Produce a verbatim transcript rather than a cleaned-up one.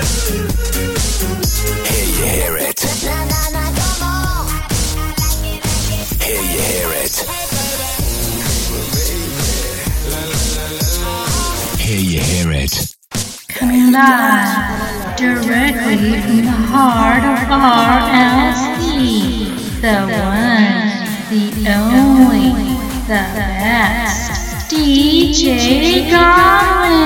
Here you hear it. Here you hear it. Here you hear it. Coming live directly from the heart of R L C. The one, the only, the best. D J Garland.